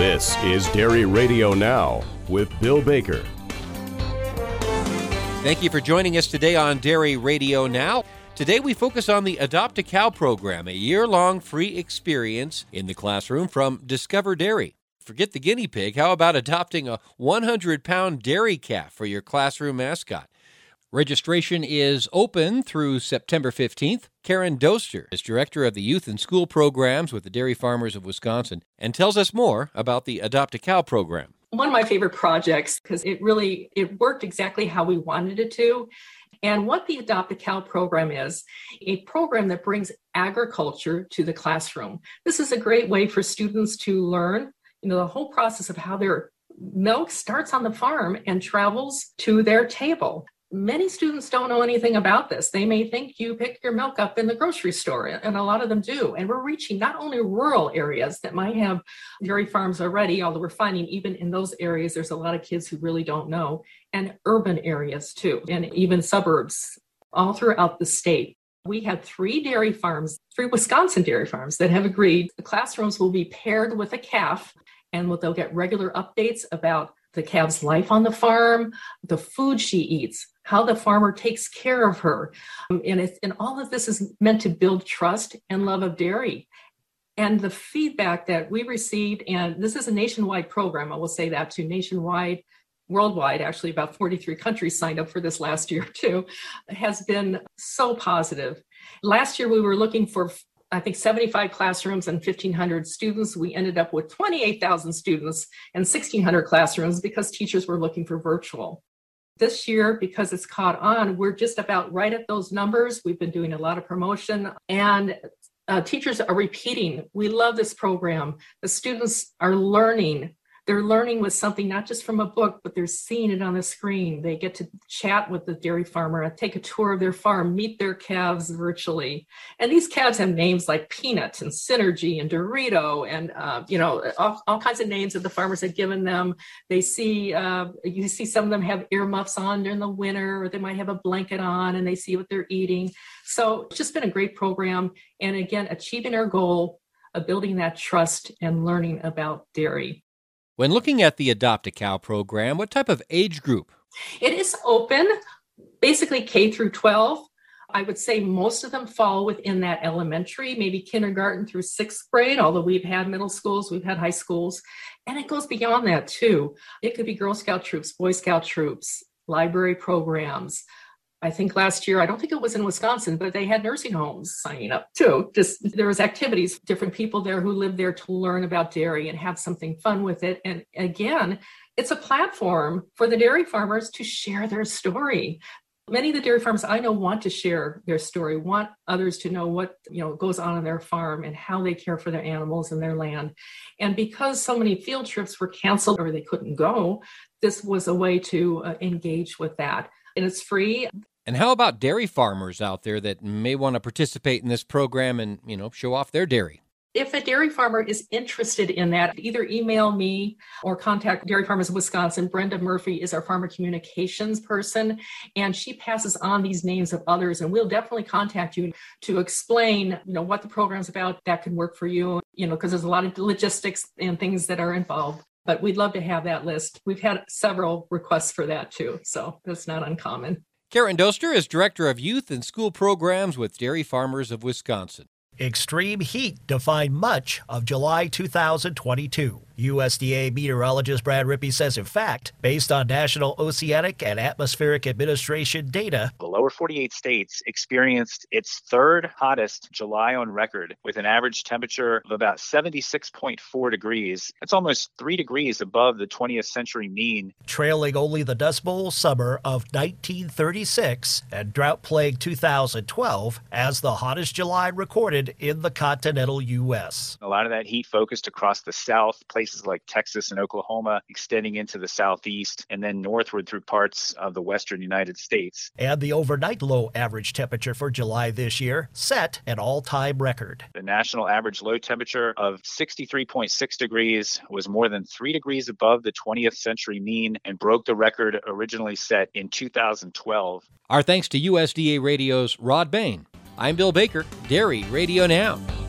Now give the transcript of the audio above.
This is Dairy Radio Now with Bill Baker. Thank you for joining us today on Dairy Radio Now. Today we focus on the Adopt a Cow program, a year-long free experience in the classroom from Discover Dairy. Forget the guinea pig. How about adopting a 100-pound dairy calf for your classroom mascot? Registration is open through September 15th. Karen Doster is Director of the Youth and School Programs with the Dairy Farmers of Wisconsin and tells us more about the Adopt a Cow program. One of my favorite projects because it worked exactly how we wanted it to. And what the Adopt a Cow program is, a program that brings agriculture to the classroom. This is a great way for students to learn, the whole process of how their milk starts on the farm and travels to their table. Many students don't know anything about this. They may think you pick your milk up in the grocery store, and a lot of them do. And we're reaching not only rural areas that might have dairy farms already, although we're finding even in those areas, there's a lot of kids who really don't know, and urban areas too, and even suburbs all throughout the state. We have three Wisconsin dairy farms that have agreed the classrooms will be paired with a calf, and they'll get regular updates about the calf's life on the farm, the food she eats, how the farmer takes care of her. And all of this is meant to build trust and love of dairy. And the feedback that we received, and this is a nationwide program, I will say that too, worldwide, actually about 43 countries signed up for this last year too, has been so positive. Last year we were looking for, I think, 75 classrooms and 1,500 students. We ended up with 28,000 students and 1,600 classrooms because teachers were looking for virtual. This year, because it's caught on, we're just about right at those numbers. We've been doing a lot of promotion, and teachers are repeating. We love this program. The students are learning. They're learning with something, not just from a book, but they're seeing it on the screen. They get to chat with the dairy farmer, take a tour of their farm, meet their calves virtually. And these calves have names like Peanut and Synergy and Dorito and, all kinds of names that the farmers have given them. They see, you see some of them have earmuffs on during the winter, or they might have a blanket on and they see what they're eating. So it's just been a great program. And again, achieving our goal of building that trust and learning about dairy. When looking at the Adopt a Cow program, what type of age group? It is open, basically K through 12. I would say most of them fall within that elementary, maybe kindergarten through sixth grade, although we've had middle schools, we've had high schools, and it goes beyond that too. It could be Girl Scout troops, Boy Scout troops, library programs. I think last year, I don't think it was in Wisconsin, but they had nursing homes signing up too. Just there was activities, different people there who live there to learn about dairy and have something fun with it. And again, it's a platform for the dairy farmers to share their story. Many of the dairy farmers I know want to share their story, want others to know what goes on their farm and how they care for their animals and their land. And because so many field trips were canceled or they couldn't go, this was a way to engage with that. And it's free. And how about dairy farmers out there that may want to participate in this program and, show off their dairy? If a dairy farmer is interested in that, either email me or contact Dairy Farmers of Wisconsin. Brenda Murphy is our farmer communications person, and she passes on these names of others. And we'll definitely contact you to explain, what the program's about that can work for you, because there's a lot of logistics and things that are involved. But we'd love to have that list. We've had several requests for that too, so that's not uncommon. Karen Doster is Director of Youth and School Programs with Dairy Farmers of Wisconsin. Extreme heat defined much of July 2022. USDA meteorologist Brad Rippey says, in fact, based on National Oceanic and Atmospheric Administration data, the lower 48 states experienced its third hottest July on record with an average temperature of about 76.4 degrees. That's almost 3 degrees above the 20th century mean. Trailing only the Dust Bowl summer of 1936 and drought-plagued 2012 as the hottest July recorded in the continental U.S. A lot of that heat focused across the South, places like Texas and Oklahoma, extending into the Southeast and then northward through parts of the western United States. And the overnight low average temperature for July this year set an all-time record. The national average low temperature of 63.6 degrees was more than 3 degrees above the 20th century mean and broke the record originally set in 2012. Our thanks to USDA Radio's Rod Bain. I'm Bill Baker, Dairy Radio Now.